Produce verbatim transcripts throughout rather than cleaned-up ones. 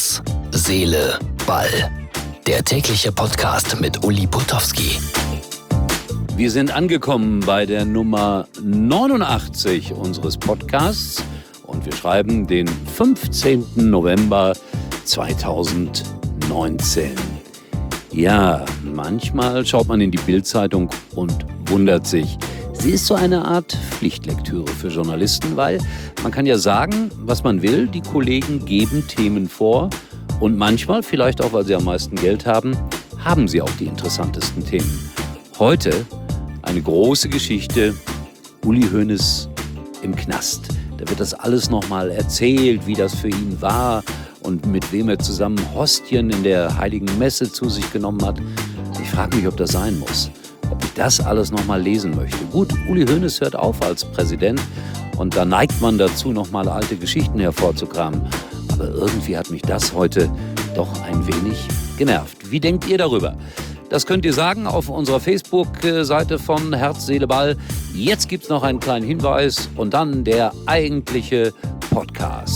Herz, Seele, Ball. Der tägliche Podcast mit Uli Putowski. Wir sind angekommen bei der Nummer neunundachtzig unseres Podcasts und wir schreiben den fünfzehnten November zweitausendneunzehn. Ja, manchmal schaut man in die Bild-Zeitung und wundert sich. Sie ist so eine Art Pflichtlektüre für Journalisten, weil man kann ja sagen, was man will. Die Kollegen geben Themen vor und manchmal, vielleicht auch, weil sie am meisten Geld haben, haben sie auch die interessantesten Themen. Heute eine große Geschichte, Uli Hoeneß im Knast. Da wird das alles nochmal erzählt, wie das für ihn war und mit wem er zusammen Hostien in der Heiligen Messe zu sich genommen hat. Ich frage mich, ob das sein muss. Ob ich das alles nochmal lesen möchte. Gut, Uli Hoeneß hört auf als Präsident und da neigt man dazu, nochmal alte Geschichten hervorzukramen. Aber irgendwie hat mich das heute doch ein wenig genervt. Wie denkt ihr darüber? Das könnt ihr sagen auf unserer Facebook-Seite von Herz, Seele, Ball. Jetzt gibt's noch einen kleinen Hinweis und dann der eigentliche Podcast.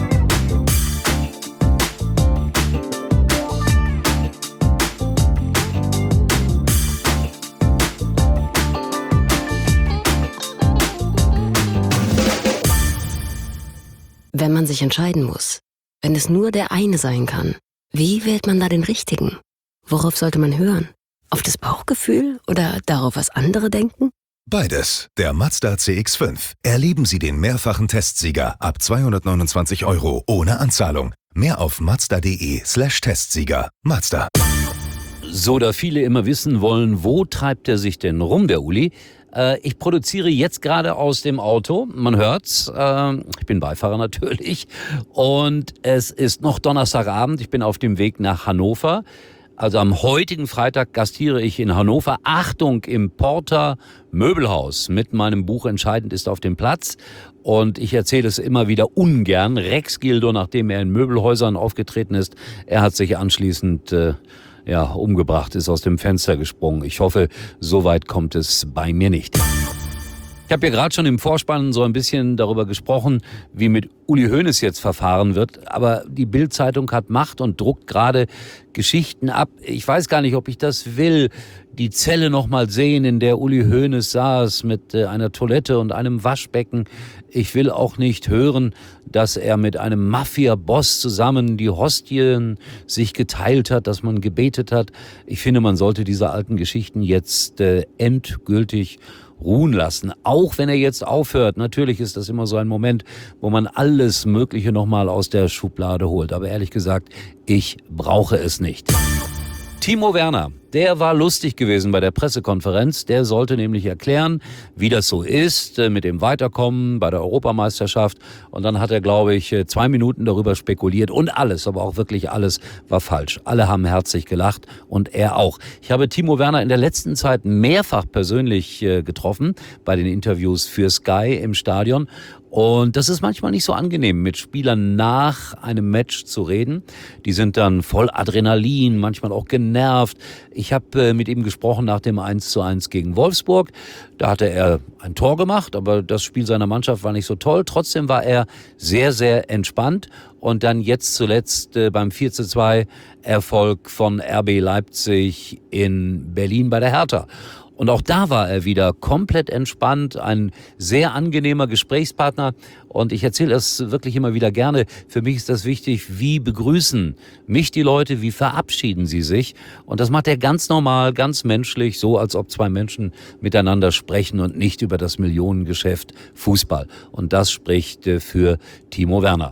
Wenn man sich entscheiden muss, wenn es nur der eine sein kann, wie wählt man da den richtigen? Worauf sollte man hören? Auf das Bauchgefühl oder darauf, was andere denken? Beides. Der Mazda C X fünf. Erleben Sie den mehrfachen Testsieger ab zweihundertneunundzwanzig Euro ohne Anzahlung. Mehr auf mazda.de slash Testsieger. Mazda. So, da viele immer wissen wollen, wo treibt er sich denn rum, der Uli? Äh, ich produziere jetzt gerade aus dem Auto, man hört's, äh, ich bin Beifahrer natürlich und es ist noch Donnerstagabend, ich bin auf dem Weg nach Hannover. Also am heutigen Freitag gastiere ich in Hannover. Achtung, im Porter Möbelhaus mit meinem Buch Entscheidend ist auf dem Platz. Und ich erzähle es immer wieder ungern. Rex Gildo, nachdem er in Möbelhäusern aufgetreten ist, er hat sich anschließend äh, ja, umgebracht, ist aus dem Fenster gesprungen. Ich hoffe, so weit kommt es bei mir nicht. Ich habe ja gerade schon im Vorspann so ein bisschen darüber gesprochen, wie mit Uli Hoeneß jetzt verfahren wird. Aber die Bild-Zeitung hat Macht und druckt gerade Geschichten ab. Ich weiß gar nicht, ob ich das will. Die Zelle noch mal sehen, in der Uli Hoeneß saß mit einer Toilette und einem Waschbecken. Ich will auch nicht hören, dass er mit einem Mafia-Boss zusammen die Hostien sich geteilt hat, dass man gebetet hat. Ich finde, man sollte diese alten Geschichten jetzt äh, endgültig ruhen lassen. Auch wenn er jetzt aufhört. Natürlich ist das immer so ein Moment, wo man alles Mögliche nochmal aus der Schublade holt. Aber ehrlich gesagt, ich brauche es nicht. Timo Werner, der war lustig gewesen bei der Pressekonferenz. Der sollte nämlich erklären, wie das so ist mit dem Weiterkommen bei der Europameisterschaft. Und dann hat er, glaube ich, zwei Minuten darüber spekuliert. Und alles, aber auch wirklich alles war falsch. Alle haben herzlich gelacht und er auch. Ich habe Timo Werner in der letzten Zeit mehrfach persönlich getroffen bei den Interviews für Sky im Stadion. Und das ist manchmal nicht so angenehm, mit Spielern nach einem Match zu reden. Die sind dann voll Adrenalin, manchmal auch genervt. Ich habe mit ihm gesprochen nach dem eins zu eins gegen Wolfsburg. Da hatte er ein Tor gemacht, aber das Spiel seiner Mannschaft war nicht so toll. Trotzdem war er sehr, sehr entspannt. Und dann jetzt zuletzt beim vier zu zwei Erfolg von R B Leipzig in Berlin bei der Hertha. Und auch da war er wieder komplett entspannt, ein sehr angenehmer Gesprächspartner. Und ich erzähle das wirklich immer wieder gerne. Für mich ist das wichtig, wie begrüßen mich die Leute, wie verabschieden sie sich. Und das macht er ganz normal, ganz menschlich, so als ob zwei Menschen miteinander sprechen und nicht über das Millionengeschäft Fußball. Und das spricht für Timo Werner.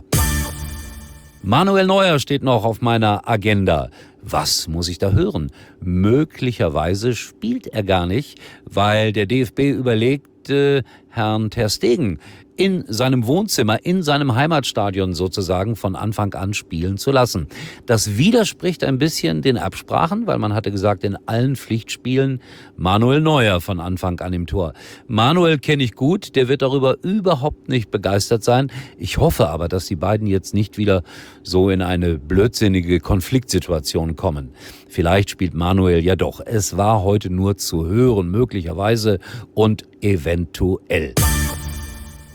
Manuel Neuer steht noch auf meiner Agenda. Was muss ich da hören? Möglicherweise spielt er gar nicht, weil der D F B überlegt, äh, Herrn Ter Stegen in seinem Wohnzimmer, in seinem Heimatstadion sozusagen von Anfang an spielen zu lassen. Das widerspricht ein bisschen den Absprachen, weil man hatte gesagt, in allen Pflichtspielen Manuel Neuer von Anfang an im Tor. Manuel kenne ich gut, der wird darüber überhaupt nicht begeistert sein. Ich hoffe aber, dass die beiden jetzt nicht wieder so in eine blödsinnige Konfliktsituation kommen. Vielleicht spielt Manuel ja doch. Es war heute nur zu hören, möglicherweise und eventuell.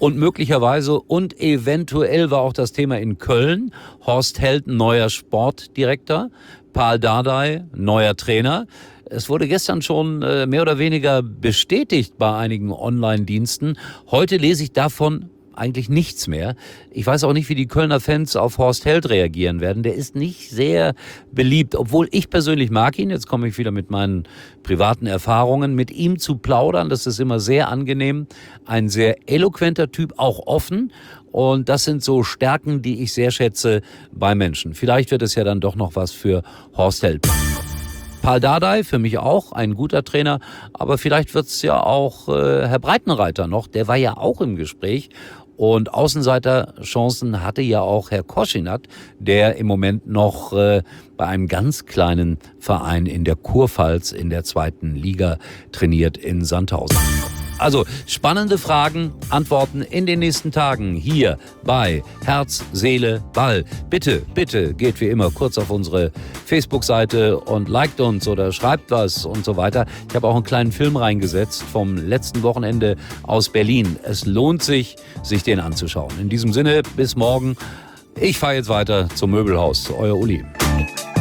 Und möglicherweise und eventuell war auch das Thema in Köln. Horst Held, neuer Sportdirektor. Pal Dardai, neuer Trainer. Es wurde gestern schon äh, mehr oder weniger bestätigt bei einigen Online-Diensten. Heute lese ich davon eigentlich nichts mehr. Ich weiß auch nicht, wie die Kölner Fans auf Horst Held reagieren werden. Der ist nicht sehr beliebt, obwohl ich persönlich mag ihn. Jetzt komme ich wieder mit meinen privaten Erfahrungen. Mit ihm zu plaudern, das ist immer sehr angenehm. Ein sehr eloquenter Typ, auch offen. Und das sind so Stärken, die ich sehr schätze bei Menschen. Vielleicht wird es ja dann doch noch was für Horst Held. Pal Dardai, für mich auch ein guter Trainer, aber vielleicht wird's ja auch äh, Herr Breitenreiter noch, der war ja auch im Gespräch. Und Außenseiterchancen hatte ja auch Herr Koschinat, der im Moment noch äh, bei einem ganz kleinen Verein in der Kurpfalz in der zweiten Liga trainiert in Sandhausen. Also spannende Fragen, Antworten in den nächsten Tagen hier bei Herz, Seele, Ball. Bitte, bitte geht wie immer kurz auf unsere Facebook-Seite und liked uns oder schreibt was und so weiter. Ich habe auch einen kleinen Film reingesetzt vom letzten Wochenende aus Berlin. Es lohnt sich, sich den anzuschauen. In diesem Sinne, bis morgen. Ich fahre jetzt weiter zum Möbelhaus. Euer Uli.